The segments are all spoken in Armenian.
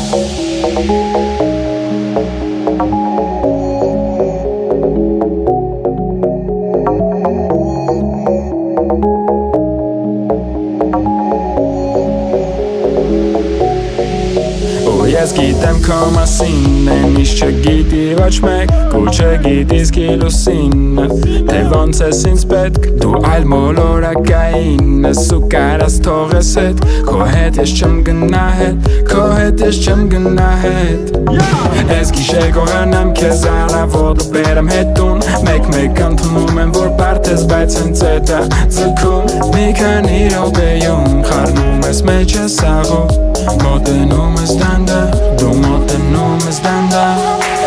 Ես գիտեմ քո մասին են ինչ չգիտի ոչ մեկ Ու չգիտիս կիլուսին Թե ոնց ես ինձ պետք Դու այլ մոլորակային ես ու կարաս թողես հետ Քո հետ ես չեմ գնա հետ Քո հետ ես չեմ գնա հետ Ես գիշեր կողանամ քեզ առավոտ ու բերեմ հետուն Մեկ-մեկ ընդունում եմ որ բարդ ես բայց հենց էդ է ձգում Մի քանի րոպեում խառնում ես մեջ ես աղով Մոտենում ես դանդաղ, դու մոտենում ես դանդաղ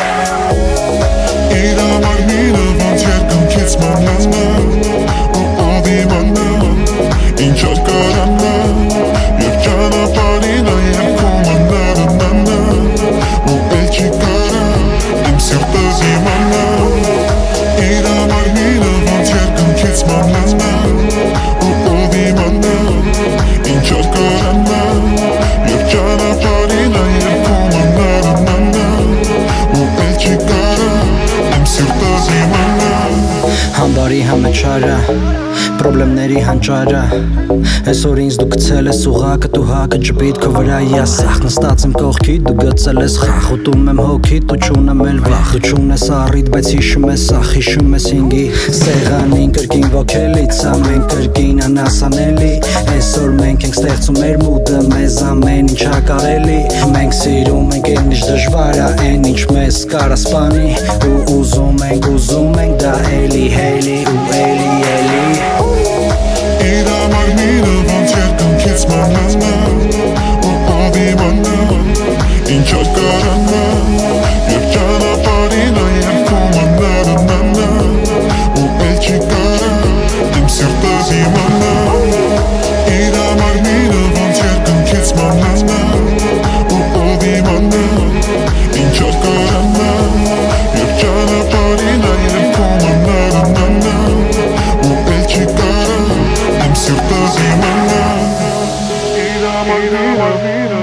Իր ամարմինը ոնց երկնքից մանանա Ու ադիմանա, ինչ որ կարանա Եվ ճանապարհին այեմ քո մանարնանա Ու էլ չի կարա, իմ սիրտը զիմանա Իր ամարմինը ոնց երկնքից մանանա Ու ադիմանա, ինչ որ կարանա Ճանապարհին այեմ քո մանարնանա Ու էլ չի կարա, իմ սիրտը զիմանա Համբարի համեչարը, պրոբլեմների հանճարը Այսօր ինձ դու գցել ես ուղակը, դու հակը ջպիտ քո վրա յասախ Նստած եմ կողքի, դու գցել ես խախ Ուտում եմ հոգիդ, դու չունեմ էլ վախ Դու չունես առիթ, բայց հիշում ես ախ Հիշում ես ինգի սեղանին կրկին ոգելից Ամեն կրկին անասանելի Այսօր մենք ենք ստեղծում մեր մուդը Մեզ ամեն ինչ հակարելի Մենք սիրում ենք այն ինչ դժվար է Այն ինչ մեզ կարա սպանի Ու ուզում ենք դա էլի հելի ու էլի Իր ամարմինը ոնց երկնքից մանանա Ու ադիմանա, ինչ որ կարանա Եվ ճանապարհին այեմ քո մանարնանա Ու էլ չի կարա, իմ սիրտը զիմանա Իր ամարմինը ոնց երկնքից մանանա Ու ադիմանա, ինչ որ կարանա Եվ ճանապարհին այեմ քո մանարնանա Ու էլ չի կարա, իմ սիրտը զիմանա Իր ամարմինը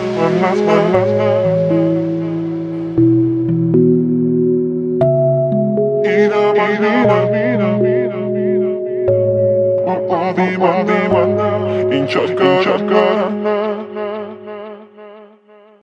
Իր ամարմինը Ինչ որ կարանա